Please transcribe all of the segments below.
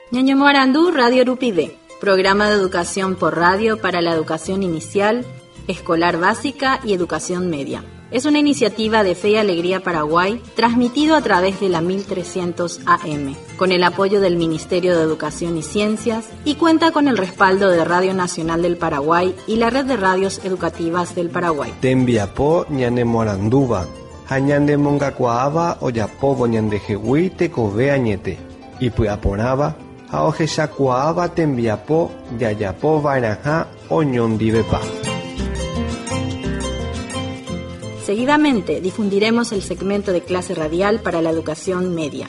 Ñaño Morandú, Radio Rupide, programa de educación por radio para la educación inicial, escolar básica y educación media. Es una iniciativa de Fe y Alegría Paraguay, transmitido a través de la 1300 AM, con el apoyo del Ministerio de Educación y Ciencias, y cuenta con el respaldo de Radio Nacional del Paraguay y la Red de Radios Educativas del Paraguay. Tembiapo ñane Moranduba, hañande mongacuaaba oyapobo ñande jehui tekove añete, y puyaporaba, haoje shakuaaba tembiapo yayapo vairaja oñondivepa. Seguidamente difundiremos el segmento de clase radial para la educación media.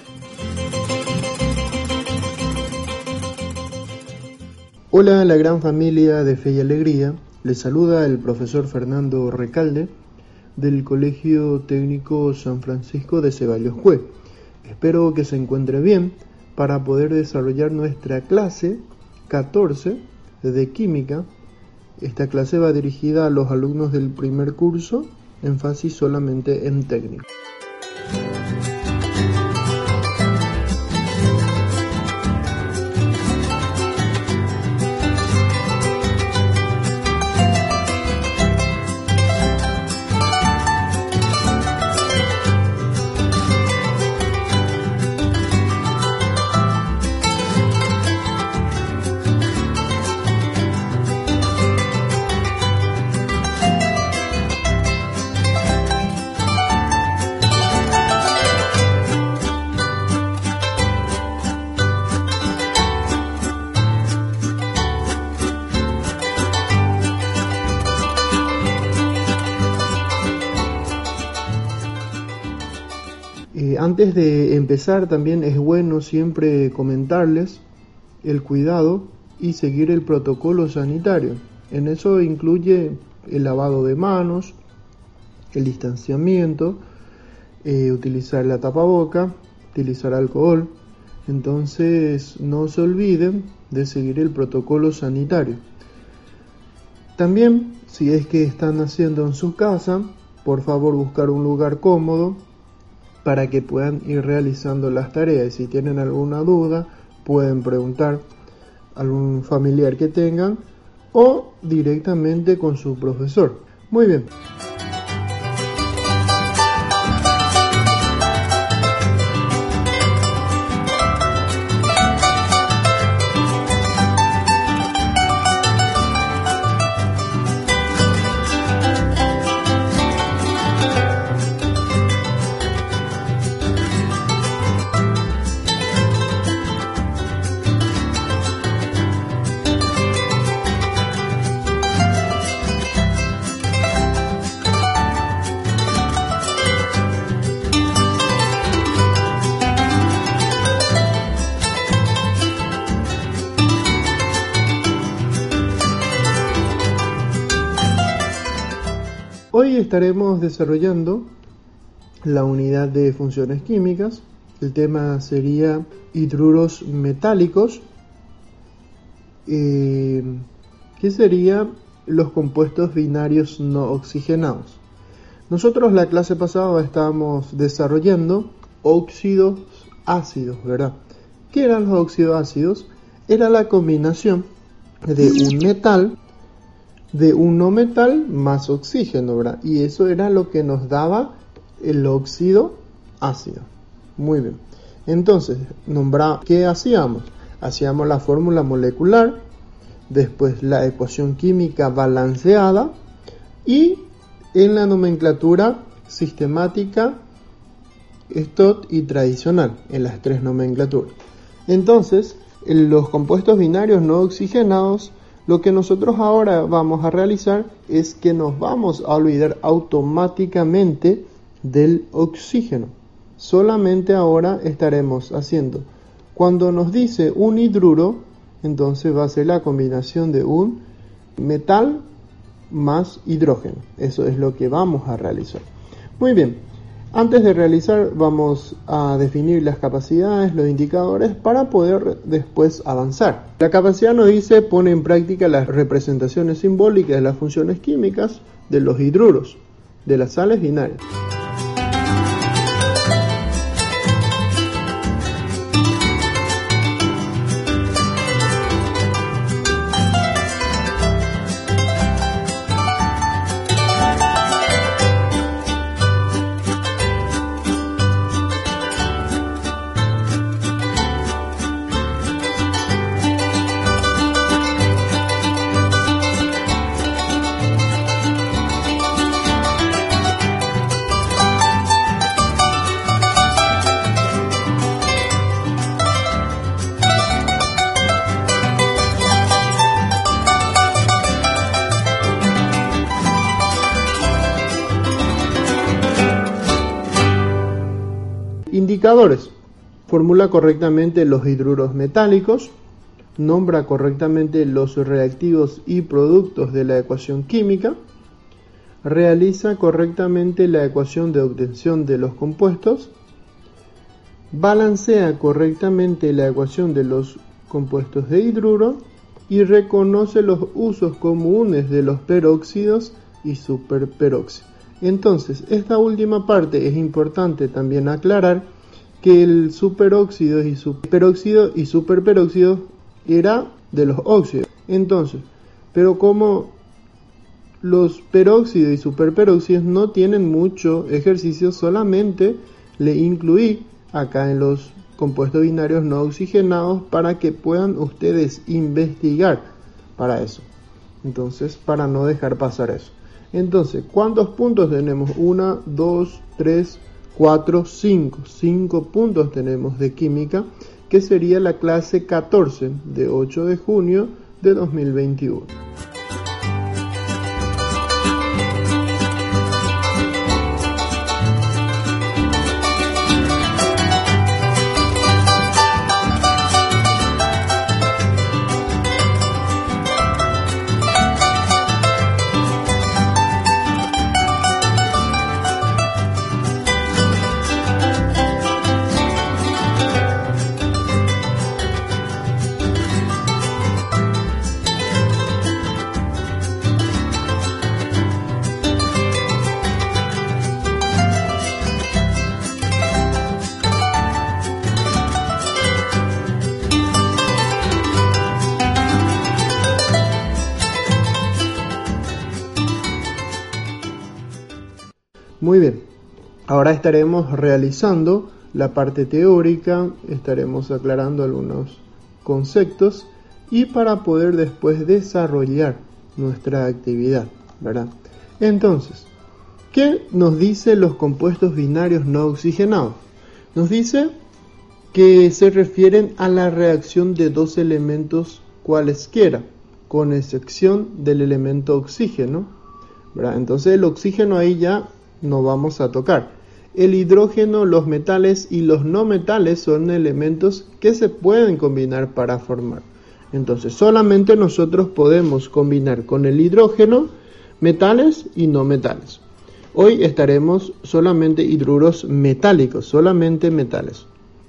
Hola a la gran familia de Fe y Alegría, les saluda el profesor Fernando Recalde del Colegio Técnico San Francisco de Ceballos Cue. Espero que se encuentre bien para poder desarrollar nuestra clase 14 de Química. Esta clase va dirigida a los alumnos del primer curso, énfasis solamente en técnico. Antes de empezar, también es bueno siempre comentarles el cuidado y seguir el protocolo sanitario. En eso incluye el lavado de manos, el distanciamiento, utilizar la tapaboca, utilizar alcohol. Entonces no se olviden de seguir el protocolo sanitario. También, si es que están haciendo en su casa, por favor buscar un lugar cómodo para que puedan ir realizando las tareas. Y si tienen alguna duda, pueden preguntar a algún familiar que tengan o directamente con su profesor. Muy bien. Hoy estaremos desarrollando la unidad de funciones químicas. El tema sería hidruros metálicos, que serían los compuestos binarios no oxigenados. Nosotros la clase pasada estábamos desarrollando óxidos ácidos, ¿verdad? ¿Qué eran los óxidos ácidos? Era la combinación de un metal, de un no metal más oxígeno, ¿verdad? Y eso era lo que nos daba el óxido ácido. Muy bien. Entonces, ¿qué hacíamos? Hacíamos la fórmula molecular, después la ecuación química balanceada y en la nomenclatura sistemática, Stott y tradicional, en las tres nomenclaturas. Entonces, los compuestos binarios no oxigenados, lo que nosotros ahora vamos a realizar es que nos vamos a olvidar automáticamente del oxígeno. Solamente ahora estaremos haciendo, cuando nos dice un hidruro, entonces va a ser la combinación de un metal más hidrógeno. Eso es lo que vamos a realizar. Muy bien. Antes de realizar, vamos a definir las capacidades, los indicadores, para poder después avanzar. La capacidad nos dice, pone en práctica las representaciones simbólicas de las funciones químicas de los hidruros, de las sales binarias. Indicadores. Formula correctamente los hidruros metálicos, nombra correctamente los reactivos y productos de la ecuación química, realiza correctamente la ecuación de obtención de los compuestos, balancea correctamente la ecuación de los compuestos de hidruro y reconoce los usos comunes de los peróxidos y superperóxidos. Entonces, esta última parte es importante también aclarar que el superóxido y superperóxido era de los óxidos. Entonces, pero como los peróxidos y superperóxidos no tienen mucho ejercicio, solamente le incluí acá en los compuestos binarios no oxigenados para que puedan ustedes investigar para eso. Entonces, para no dejar pasar eso. Entonces, ¿cuántos puntos tenemos? 1, 2, 3, 4, 5. 5 puntos tenemos de química, que sería la clase 14 de 8 de junio de 2021. Muy bien, ahora estaremos realizando la parte teórica, estaremos aclarando algunos conceptos y para poder después desarrollar nuestra actividad, ¿verdad? Entonces, ¿qué nos dice los compuestos binarios no oxigenados? Nos dice que se refieren a la reacción de dos elementos cualesquiera, con excepción del elemento oxígeno, ¿verdad? Entonces el oxígeno ahí ya no vamos a tocar. El hidrógeno, los metales y los no metales son elementos que se pueden combinar para formar. Entonces solamente nosotros podemos combinar con el hidrógeno metales y no metales. Hoy estaremos solamente hidruros metálicos, solamente metales.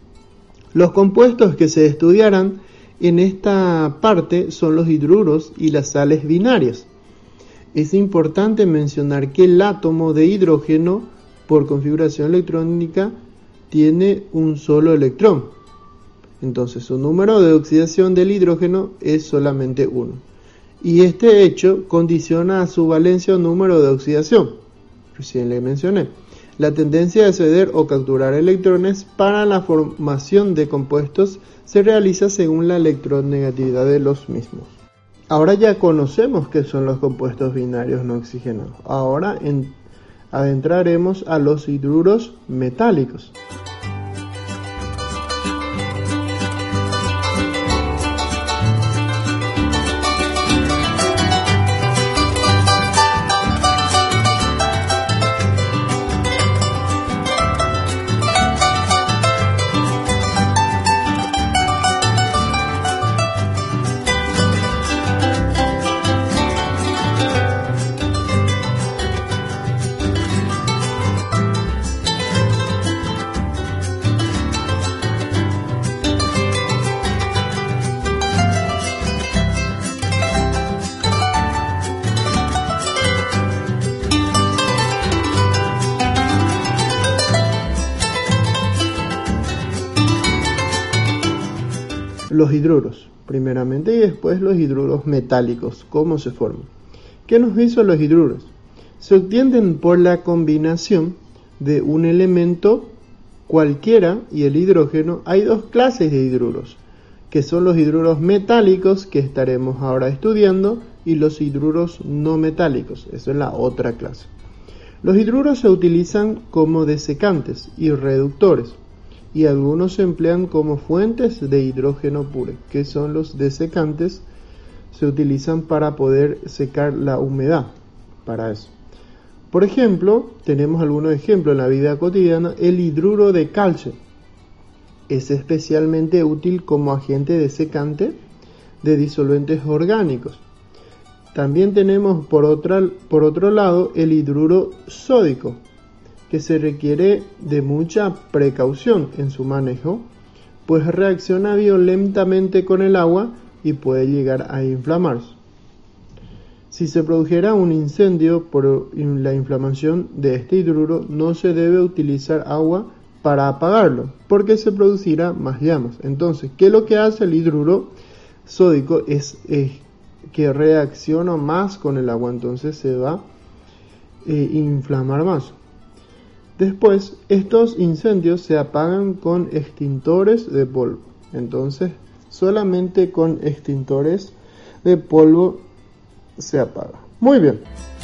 Los compuestos que se estudiarán en esta parte son los hidruros y las sales binarias. Es importante mencionar que el átomo de hidrógeno, por configuración electrónica, tiene un solo electrón. Entonces, su número de oxidación del hidrógeno es solamente 1. Y este hecho condiciona a su valencia o número de oxidación. Recién le mencioné. La tendencia de ceder o capturar electrones para la formación de compuestos se realiza según la electronegatividad de los mismos. Ahora ya conocemos qué son los compuestos binarios no oxigenados. Ahora adentraremos a los hidruros metálicos. Los hidruros, primeramente, y después los hidruros metálicos. ¿Cómo se forman? ¿Qué nos hizo los hidruros? Se obtienen por la combinación de un elemento cualquiera y el hidrógeno. Hay dos clases de hidruros, que son los hidruros metálicos, que estaremos ahora estudiando, y los hidruros no metálicos. Esa es la otra clase. Los hidruros se utilizan como desecantes y reductores, y algunos se emplean como fuentes de hidrógeno puro. Que son los desecantes? Se utilizan para poder secar la humedad, para eso. Por ejemplo, tenemos algunos ejemplos en la vida cotidiana. El hidruro de calcio es especialmente útil como agente desecante de disolventes orgánicos. También tenemos por otro lado el hidruro sódico, que se requiere de mucha precaución en su manejo, pues reacciona violentamente con el agua y puede llegar a inflamarse. Si se produjera un incendio por la inflamación de este hidruro, no se debe utilizar agua para apagarlo, porque se producirá más llamas. Entonces, ¿qué es lo que hace el hidruro sódico? Es que reacciona más con el agua, entonces se va a inflamar más. Después, estos incendios se apagan con extintores de polvo. Entonces, solamente con extintores de polvo se apaga. Muy bien.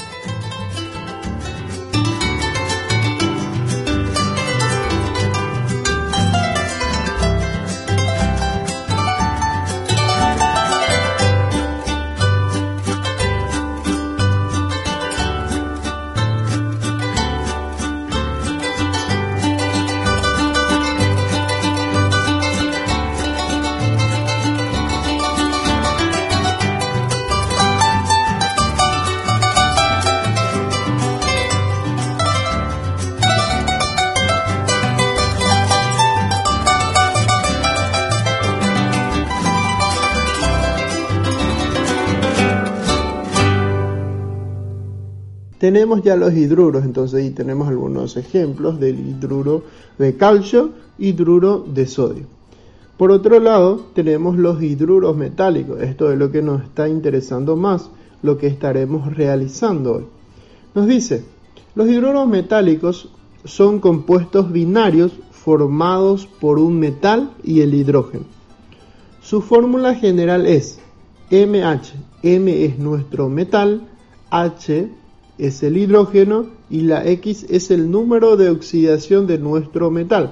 Tenemos ya los hidruros, entonces ahí tenemos algunos ejemplos del hidruro de calcio, hidruro de sodio. Por otro lado, tenemos los hidruros metálicos. Esto es lo que nos está interesando más, lo que estaremos realizando hoy. Nos dice, los hidruros metálicos son compuestos binarios formados por un metal y el hidrógeno. Su fórmula general es MH. M es nuestro metal, H es el hidrógeno y la X es el número de oxidación de nuestro metal.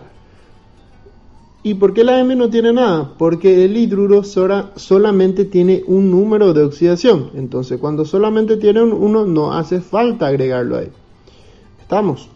¿Y por qué la M no tiene nada? Porque el hidruro solamente tiene un número de oxidación. Entonces, cuando solamente tiene un 1, no hace falta agregarlo ahí. ¿Estamos?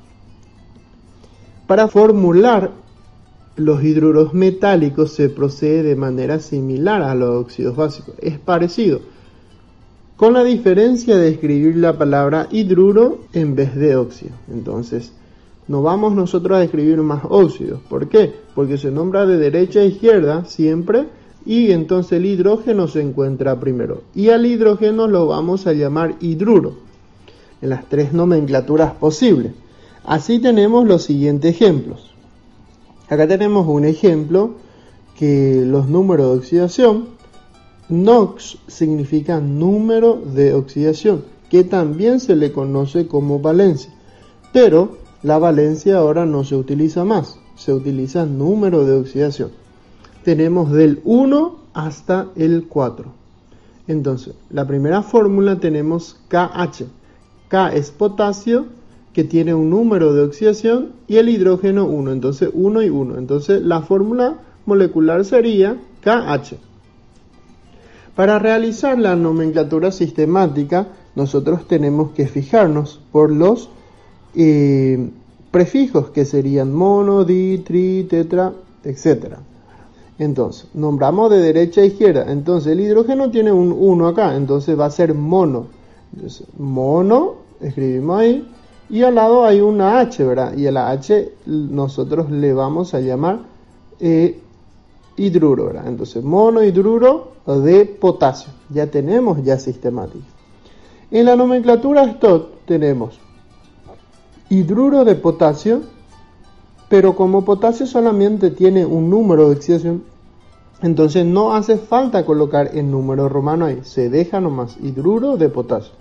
Para formular los hidruros metálicos se procede de manera similar a los óxidos básicos. Es parecido, con la diferencia de escribir la palabra hidruro en vez de óxido. Entonces, no vamos nosotros a escribir más óxidos. ¿Por qué? Porque se nombra de derecha a izquierda siempre, y entonces el hidrógeno se encuentra primero. Y al hidrógeno lo vamos a llamar hidruro, en las 3 nomenclaturas posibles. Así tenemos los siguientes ejemplos. Acá tenemos un ejemplo que los números de oxidación, NOx significa número de oxidación, que también se le conoce como valencia, pero la valencia ahora no se utiliza más, se utiliza número de oxidación. Tenemos del 1 hasta el 4. Entonces, la primera fórmula tenemos KH. K es potasio, que tiene un número de oxidación, y el hidrógeno 1, entonces 1 y 1. Entonces, la fórmula molecular sería KH. Para realizar la nomenclatura sistemática, nosotros tenemos que fijarnos por los prefijos, que serían mono, di, tri, tetra, etc. Entonces, nombramos de derecha a izquierda. Entonces, el hidrógeno tiene un 1 acá, entonces va a ser mono. Entonces, mono, escribimos ahí, y al lado hay una H, ¿verdad? Y a la H nosotros le vamos a llamar hidruro, ¿verdad? Entonces, monohidruro de potasio. Ya tenemos ya sistemática. En la nomenclatura STOT tenemos hidruro de potasio, pero como potasio solamente tiene un número de oxidación, entonces no hace falta colocar el número romano ahí, se deja nomás hidruro de potasio.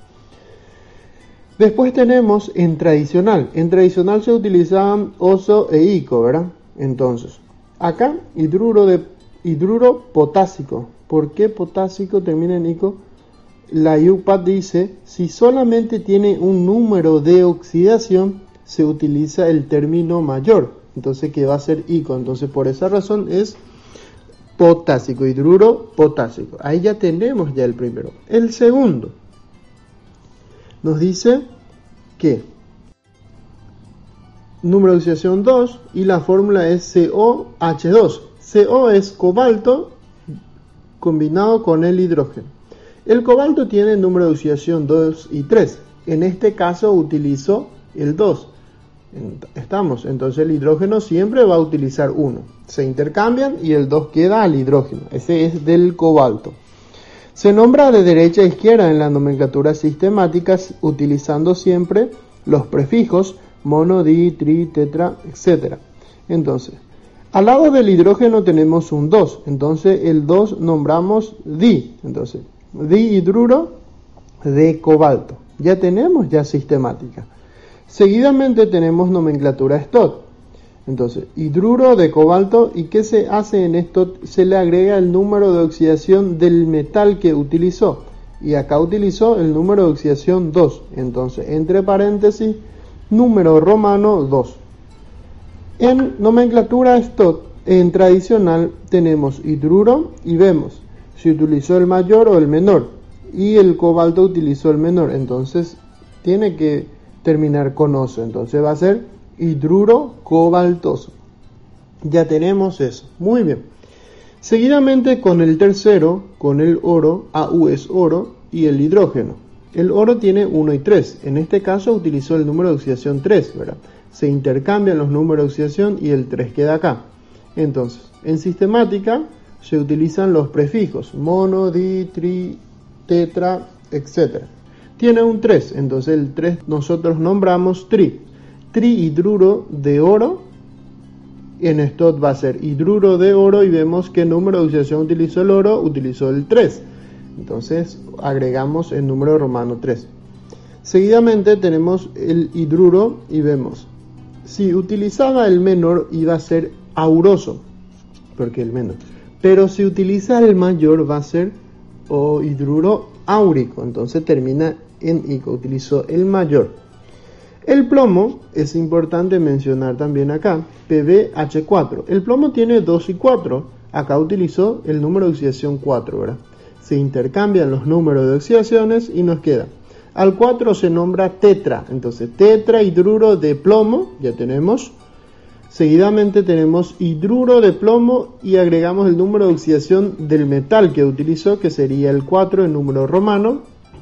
Después tenemos en tradicional se utilizaban oso e ico, ¿verdad? Entonces, acá hidruro potásico. ¿Por qué potásico termina en ico? La IUPAT dice, si solamente tiene un número de oxidación, se utiliza el término mayor. Entonces, ¿qué va a ser ico? Entonces, por esa razón es potásico, hidruro potásico. Ahí ya tenemos ya el primero. El segundo nos dice que número de oxidación 2 y la fórmula es COH2. CO es cobalto combinado con el hidrógeno. El cobalto tiene el número de oxidación 2 y 3. En este caso utilizo el 2. Entonces el hidrógeno siempre va a utilizar 1. Se intercambian y el 2 queda al hidrógeno. Ese es del cobalto. Se nombra de derecha a izquierda en la nomenclatura sistemática utilizando siempre los prefijos mono, di, tri, tetra, etc. Entonces, al lado del hidrógeno tenemos un 2. Entonces el 2 nombramos di. Entonces, dihidruro de cobalto. Ya tenemos sistemática. Seguidamente tenemos nomenclatura STOT. Entonces, hidruro de cobalto. ¿Y qué se hace en esto? Se le agrega el número de oxidación del metal que utilizó. Y acá utilizó el número de oxidación 2. Entonces, entre paréntesis, número romano 2. En nomenclatura STOT, en tradicional, tenemos hidruro y vemos si utilizó el mayor o el menor. Y el cobalto utilizó el menor. Entonces, tiene que terminar con oso. Entonces, va a ser hidruro cobaltoso. Ya tenemos eso. Muy bien. Seguidamente con el tercero, con el oro, Au es oro, y el hidrógeno. El oro tiene 1 y 3. En este caso utilizó el número de oxidación 3, ¿verdad? Se intercambian los números de oxidación y el 3 queda acá. Entonces, en sistemática se utilizan los prefijos mono, di, tri, tetra, etc. Tiene un 3, entonces el 3 nosotros nombramos tri. Trihidruro de oro. En esto va a ser hidruro de oro y vemos qué número de oxidación utilizó el oro, utilizó el 3. Entonces agregamos el número romano 3. Seguidamente tenemos el hidruro y vemos si utilizaba el menor iba a ser auroso, porque el menor. Pero si utiliza el mayor va a ser hidruro áurico, entonces termina en ico, utilizó el mayor. El plomo es importante mencionar también acá, PbH4. El plomo tiene 2 y 4, acá utilizó el número de oxidación 4, ¿verdad? Se intercambian los números de oxidaciones y nos queda. Al 4 se nombra tetra, entonces tetrahidruro de plomo, ya tenemos. Seguidamente tenemos hidruro de plomo y agregamos el número de oxidación del metal que utilizó, que sería el 4 en número romano.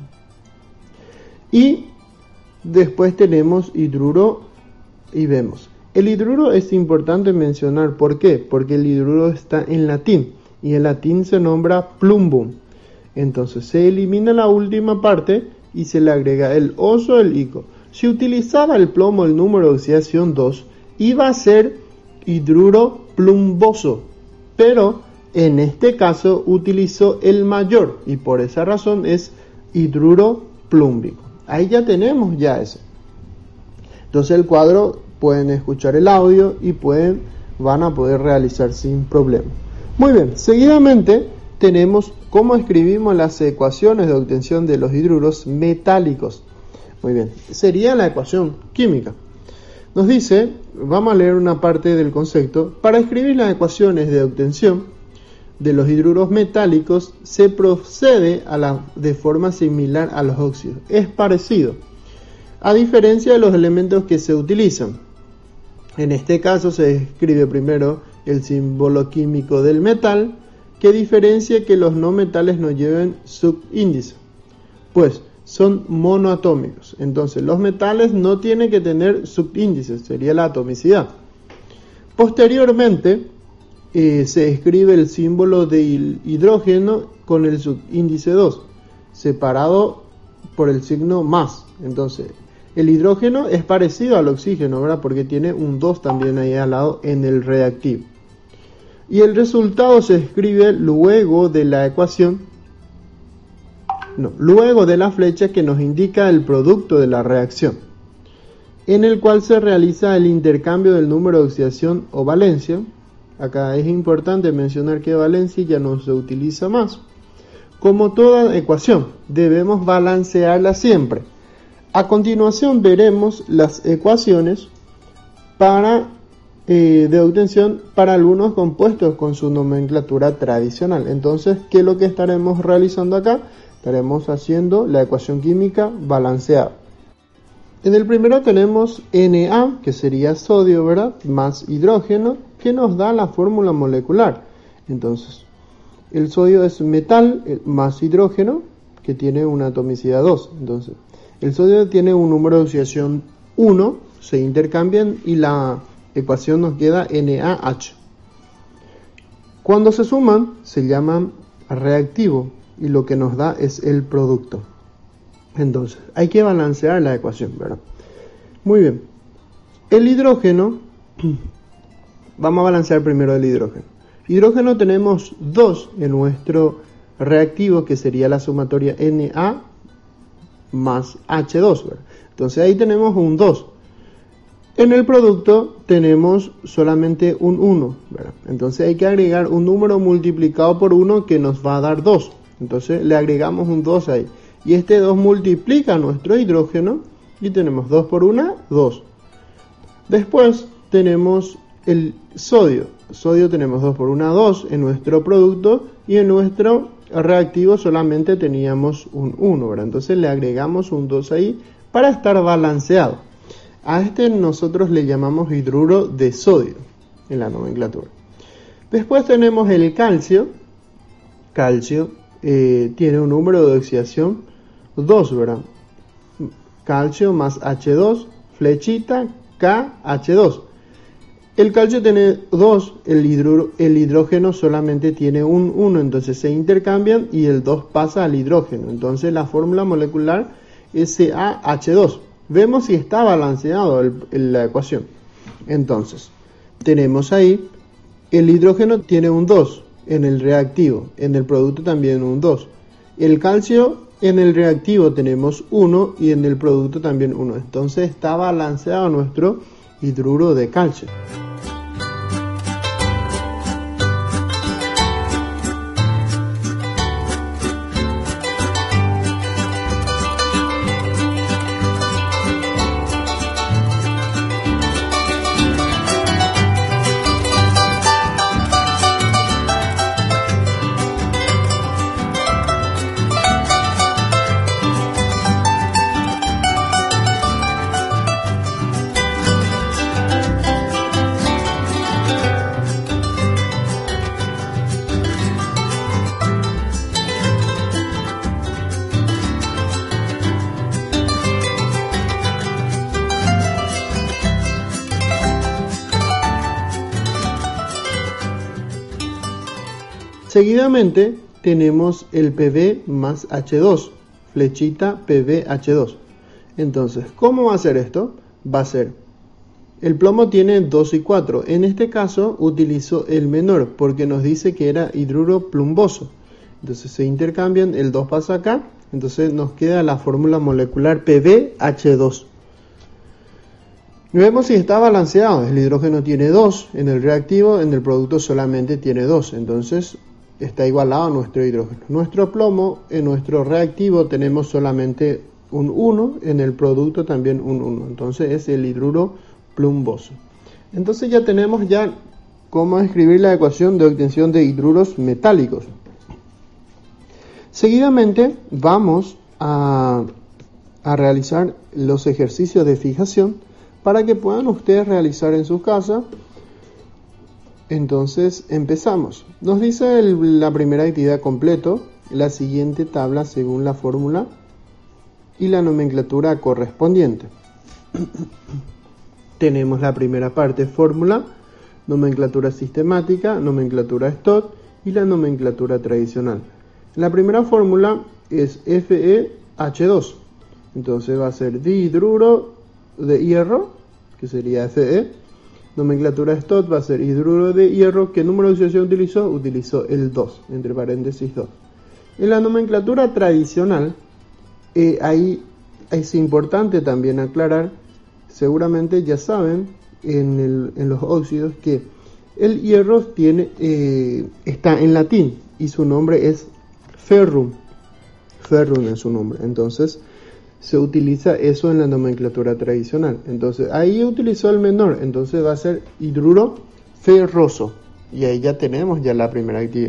Y después tenemos hidruro y vemos. El hidruro es importante mencionar, ¿por qué? Porque el hidruro está en latín y en latín se nombra plumbum. Entonces se elimina la última parte y se le agrega el oso, el ico. Si utilizaba el plomo el número de oxidación 2, iba a ser hidruro plumboso, pero en este caso utilizó el mayor y por esa razón es hidruro plúmbico. Ahí ya tenemos eso. Entonces el cuadro pueden escuchar el audio y van a poder realizar sin problema. Muy bien, seguidamente tenemos cómo escribimos las ecuaciones de obtención de los hidruros metálicos. Muy bien, sería la ecuación química. Nos dice, vamos a leer una parte del concepto. Para escribir las ecuaciones de obtención de los hidruros metálicos se procede de forma similar a los óxidos. Es parecido, a diferencia de los elementos que se utilizan. En este caso se escribe primero el símbolo químico del metal, que diferencia que los no metales no lleven subíndice, pues son monoatómicos. Entonces los metales no tienen que tener subíndices, sería la atomicidad. Posteriormente se escribe el símbolo del hidrógeno con el subíndice 2, separado por el signo más. Entonces el hidrógeno es parecido al oxígeno, ¿verdad? Porque tiene un 2 también ahí al lado en el reactivo. Y el resultado se escribe luego de la ecuación, luego de la flecha que nos indica el producto de la reacción, en el cual se realiza el intercambio del número de oxidación o valencia. Acá es importante mencionar que valencia ya no se utiliza más. Como toda ecuación, debemos balancearla siempre. A continuación veremos las ecuaciones de obtención para algunos compuestos con su nomenclatura tradicional. Entonces, ¿qué es lo que estaremos realizando acá? Estaremos haciendo la ecuación química balanceada. En el primero tenemos Na, que sería sodio, ¿verdad? Más hidrógeno, que nos da la fórmula molecular. Entonces, el sodio es metal más hidrógeno, que tiene una atomicidad 2. Entonces, el sodio tiene un número de oxidación 1, se intercambian y la ecuación nos queda NaH. Cuando se suman, se llaman reactivo y lo que nos da es el producto. Entonces, hay que balancear la ecuación, ¿verdad? Muy bien. El hidrógeno, vamos a balancear primero el hidrógeno. Hidrógeno tenemos 2 en nuestro reactivo, que sería la sumatoria Na más H2, ¿verdad? Entonces ahí tenemos un 2. En el producto tenemos solamente un 1, ¿verdad? Entonces hay que agregar un número multiplicado por 1 que nos va a dar 2. Entonces le agregamos un 2 ahí. Y este 2 multiplica nuestro hidrógeno y tenemos 2 por 1, 2. Después tenemos el sodio. Sodio tenemos 2 por 1, 2 en nuestro producto y en nuestro reactivo solamente teníamos un 1, ¿verdad? Entonces le agregamos un 2 ahí para estar balanceado. A este nosotros le llamamos hidruro de sodio en la nomenclatura. Después tenemos el calcio. Calcio tiene un número de oxidación 2, ¿verdad? Calcio más H2, flechita, KH2. El calcio tiene 2, el hidrógeno solamente tiene un 1, entonces se intercambian y el 2 pasa al hidrógeno. Entonces la fórmula molecular es CaH2. Vemos si está balanceado la ecuación. Entonces, tenemos ahí, el hidrógeno tiene un 2 en el reactivo, en el producto también un 2. El calcio en el reactivo tenemos 1 y en el producto también 1. Entonces está balanceado nuestro hidruro de calcio. Seguidamente tenemos el Pb más H2, flechita PbH2. Entonces, ¿cómo va a ser esto? Va a ser, el plomo tiene 2 y 4. En este caso utilizo el menor porque nos dice que era hidruro plumboso. Entonces se intercambian, el 2 pasa acá, entonces nos queda la fórmula molecular PbH2. Vemos si está balanceado. El hidrógeno tiene 2 en el reactivo, en el producto solamente tiene 2. Entonces está igualado a nuestro hidrógeno. Nuestro plomo, en nuestro reactivo tenemos solamente un 1, en el producto también un 1. Entonces es el hidruro plumboso. Entonces ya tenemos cómo escribir la ecuación de obtención de hidruros metálicos. Seguidamente vamos a realizar los ejercicios de fijación para que puedan ustedes realizar en su casa. Entonces empezamos. Nos dice la primera actividad completo, la siguiente tabla según la fórmula y la nomenclatura correspondiente. Tenemos la primera parte, fórmula, nomenclatura sistemática, nomenclatura Stott y la nomenclatura tradicional. La primera fórmula es FeH2. Entonces va a ser dihidruro de hierro, que sería Fe. Nomenclatura Stott va a ser hidruro de hierro. ¿Qué número de oxidación utilizó? Utilizó el 2, entre paréntesis 2. En la nomenclatura tradicional, ahí es importante también aclarar, seguramente ya saben en los óxidos que el hierro está en latín y su nombre es ferrum. Ferrum es su nombre. Entonces se utiliza eso en la nomenclatura tradicional. Entonces ahí utilizó el menor, entonces va a ser hidruro ferroso. Y ahí ya tenemos la primera actividad.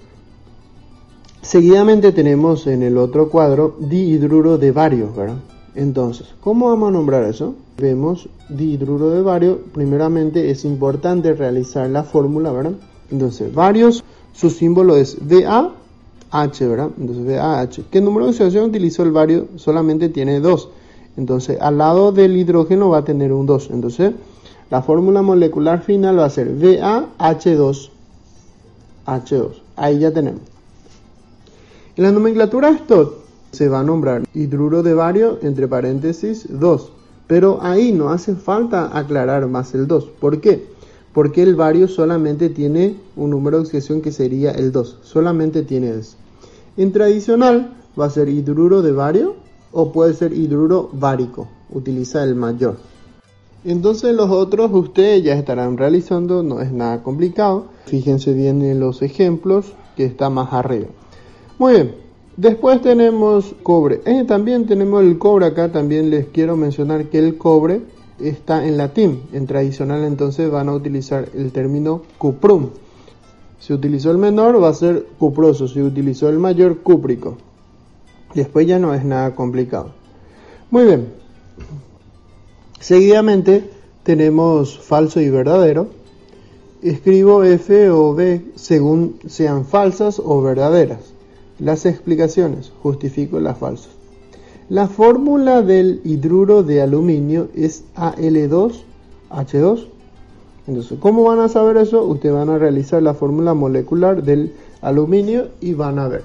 Seguidamente tenemos en el otro cuadro dihidruro de bario, ¿verdad? Entonces, ¿cómo vamos a nombrar eso? Vemos dihidruro de bario. Primeramente es importante realizar la fórmula, ¿verdad? Entonces, varios, su símbolo es VAH, ¿verdad? Entonces, VAH. ¿Qué número de oxidación utilizó el bario? Solamente tiene 2. Entonces, al lado del hidrógeno va a tener un 2. Entonces, la fórmula molecular final va a ser VaH2. H2. Ahí ya tenemos. En la nomenclatura STOT se va a nombrar hidruro de bario, entre paréntesis, 2. Pero ahí no hace falta aclarar más el 2. ¿Por qué? Porque el bario solamente tiene un número de oxidación que sería el 2. Solamente tiene eso. En tradicional va a ser hidruro de bario o puede ser hidruro bárico. Utiliza el mayor. Entonces los otros ustedes ya estarán realizando, no es nada complicado. Fíjense bien en los ejemplos que está más arriba. Muy bien, después tenemos cobre. También tenemos el cobre acá, también les quiero mencionar que el cobre está en latín. En tradicional entonces van a utilizar el término cuprum. Si utilizó el menor va a ser cuproso, si utilizó el mayor cúprico. Después ya no es nada complicado. Muy bien. Seguidamente tenemos falso y verdadero. Escribo F o B según sean falsas o verdaderas. Las explicaciones, justifico las falsas. La fórmula del hidruro de aluminio es Al2H2. Entonces, ¿cómo van a saber eso? Ustedes van a realizar la fórmula molecular del aluminio y van a ver.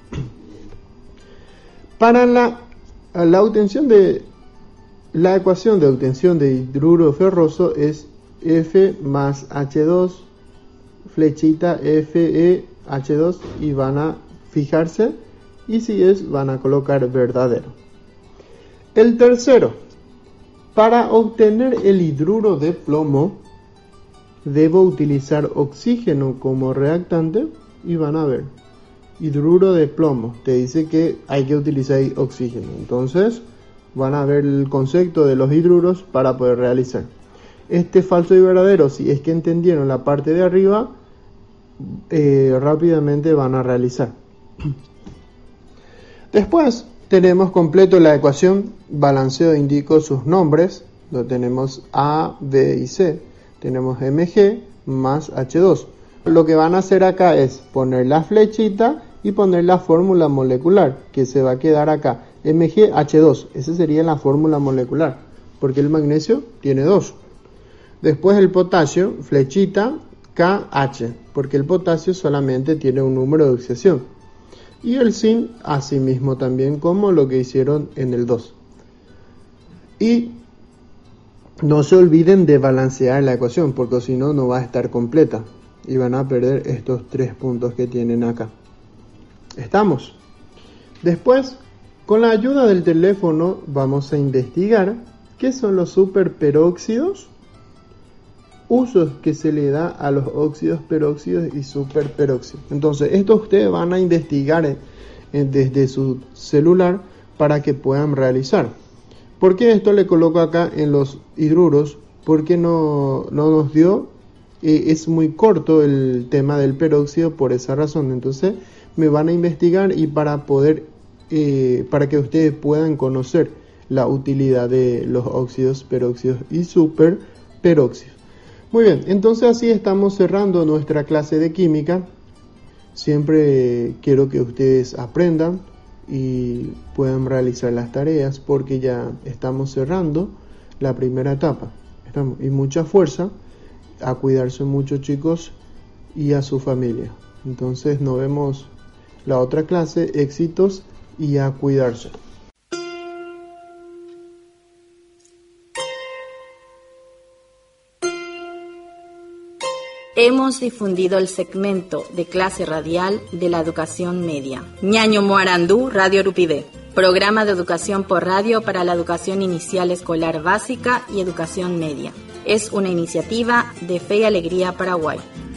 Para la obtención de la ecuación de obtención de hidruro ferroso es F más H2 flechita FeH2 y van a fijarse y si es van a colocar verdadero. El tercero, para obtener el hidruro de plomo debo utilizar oxígeno como reactante y van a ver hidruro de plomo, te dice que hay que utilizar oxígeno, entonces van a ver el concepto de los hidruros para poder realizar. Este falso y verdadero, si es que entendieron la parte de arriba, rápidamente van a realizar. Después tenemos completo la ecuación, balanceo indico sus nombres, lo tenemos A, B y C, tenemos Mg más H2. Lo que van a hacer acá es poner la flechita y poner la fórmula molecular, que se va a quedar acá, MgH2, esa sería la fórmula molecular, porque el magnesio tiene 2. Después el potasio, flechita, KH, porque el potasio solamente tiene un número de oxidación. Y el zinc, asimismo también como lo que hicieron en el 2. Y no se olviden de balancear la ecuación, porque si no, no va a estar completa. Y van a perder estos 3 puntos que tienen acá. ¿Estamos? Después, con la ayuda del teléfono, vamos a investigar qué son los superperóxidos, usos que se le da a los óxidos, peróxidos y superperóxidos. Entonces, esto ustedes van a investigar desde su celular para que puedan realizar. ¿Por qué esto le coloco acá en los hidruros? Porque no nos dio, es muy corto el tema del peróxido por esa razón. Entonces, me van a investigar y para poder, para que ustedes puedan conocer la utilidad de los óxidos, peróxidos y superperóxidos. Muy bien, entonces así estamos cerrando nuestra clase de química. Siempre quiero que ustedes aprendan y puedan realizar las tareas porque ya estamos cerrando la primera etapa. Y mucha fuerza, a cuidarse mucho chicos y a su familia. Entonces nos vemos la otra clase, éxitos y a cuidarse. Hemos difundido el segmento de clase radial de la educación media. Ñaño Moarandú, Radio Urupide. Programa de educación por radio para la educación inicial escolar básica y educación media. Es una iniciativa de Fe y Alegría Paraguay.